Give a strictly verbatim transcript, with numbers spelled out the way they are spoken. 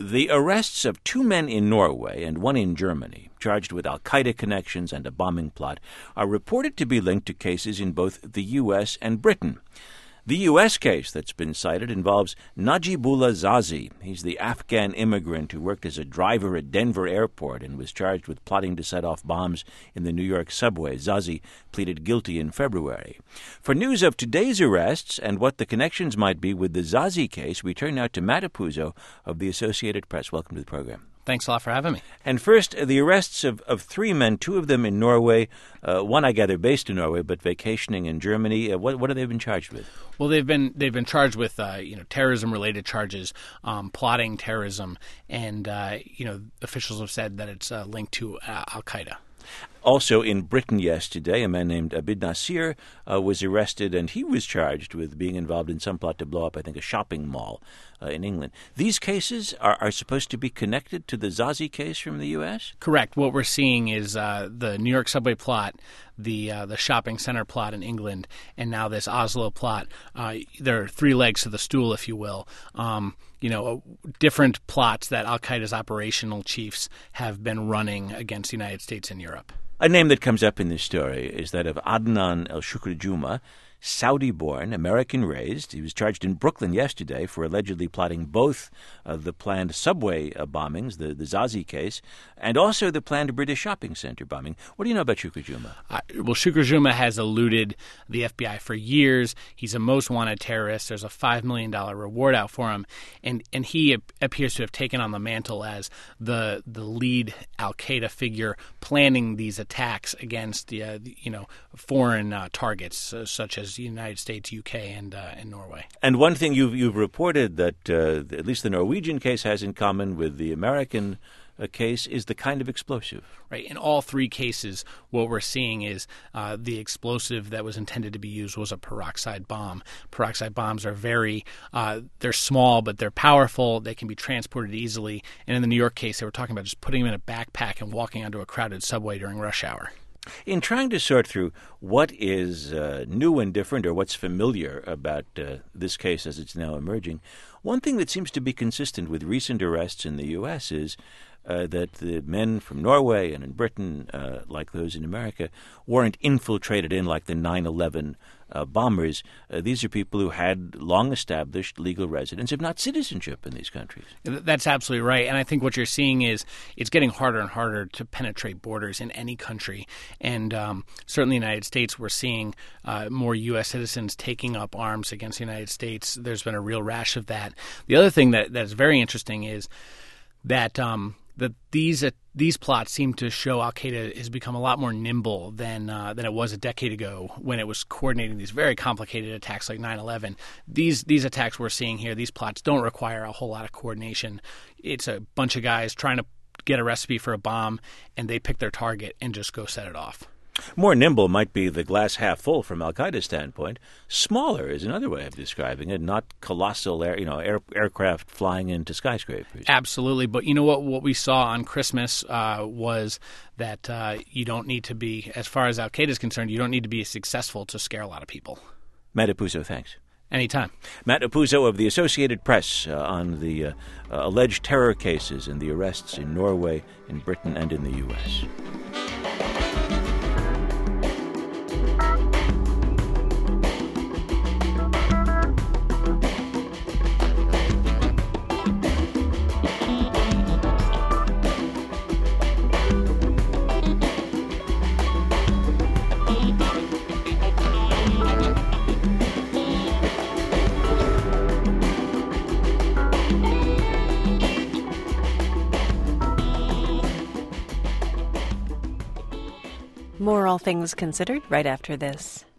The arrests of two men in Norway and one in Germany, charged with al-Qaeda connections and a bombing plot, are reported to be linked to cases in both the U S and Britain. The U S case that's been cited involves Najibullah Zazi. He's the Afghan immigrant who worked as a driver at Denver Airport and was charged with plotting to set off bombs in the New York subway. Zazi pleaded guilty in February. For news of today's arrests and what the connections might be with the Zazi case, we turn now to Matt Apuzzo of the Associated Press. Welcome to the program. Thanks a lot for having me. And first, the arrests of, of three men, two of them in Norway, uh, one, I gather, based in Norway, but vacationing in Germany. Uh, what, what have they been charged with? Well, they've been they've been charged with uh, you know terrorism-related charges, um, plotting terrorism, and uh, you know officials have said that it's uh, linked to uh, al-Qaeda. Also in Britain yesterday, a man named Abid Nasir uh, was arrested, and he was charged with being involved in some plot to blow up, I think, a shopping mall uh, in England. These cases are, are supposed to be connected to the Zazi case from the U S? Correct. What we're seeing is uh, the New York subway plot, the uh, the shopping center plot in England, and now this Oslo plot. Uh, there are three legs to the stool, if you will. Um, you know, different plots that al-Qaeda's operational chiefs have been running against the United States and Europe. A name that comes up in this story is that of Adnan El-Shukr Juma, Saudi-born, American-raised. He was charged in Brooklyn yesterday for allegedly plotting both uh, the planned subway uh, bombings, the, the Zazi case, and also the planned British shopping center bombing. What do you know about Shukr Juma? Uh, well, Shukr Juma has eluded the F B I for years. He's a most wanted terrorist. There's a five million dollars reward out for him, and, and he ap- appears to have taken on the mantle as the the lead al-Qaeda figure planning these attacks against the, uh, the you know foreign uh, targets uh, such as the United States, U K, and uh, and Norway. And one thing you've you've reported that uh, at least the Norwegian case has in common with the American uh, case is the kind of explosive. Right. In all three cases, what we're seeing is uh, the explosive that was intended to be used was a peroxide bomb. Peroxide bombs are very uh, they're small, but they're powerful. They can be transported easily. And in the New York case, they were talking about just putting them in a backpack and walking onto a crowded subway during rush hour. In trying to sort through what is uh, new and different or what's familiar about uh, this case as it's now emerging, one thing that seems to be consistent with recent arrests in the U S is uh, that the men from Norway and in Britain, uh, like those in America, weren't infiltrated in like the nine eleven uh, bombers. Uh, these are people who had long-established legal residence, if not citizenship, in these countries. That's absolutely right. And I think what you're seeing is it's getting harder and harder to penetrate borders in any country. And um, certainly in the United States, we're seeing uh, more U S citizens taking up arms against the United States. There's been a real rash of that. The other thing that that's very interesting is that um, that these uh, these plots seem to show al-Qaeda has become a lot more nimble than uh, than it was a decade ago when it was coordinating these very complicated attacks like nine eleven. These these attacks we're seeing here, these plots don't require a whole lot of coordination. It's a bunch of guys trying to get a recipe for a bomb, and they pick their target and just go set it off. More nimble might be the glass half full from al-Qaeda's standpoint. Smaller is another way of describing it, not colossal air, you know, air, aircraft flying into skyscrapers. Absolutely. But you know what? What we saw on Christmas uh, was that uh, you don't need to be, as far as al-Qaeda is concerned, you don't need to be successful to scare a lot of people. Matt Apuzzo, thanks. Anytime. Matt Apuzzo of the Associated Press uh, on the uh, uh, alleged terror cases and the arrests in Norway, in Britain, and in the U S More All Things Considered right after this.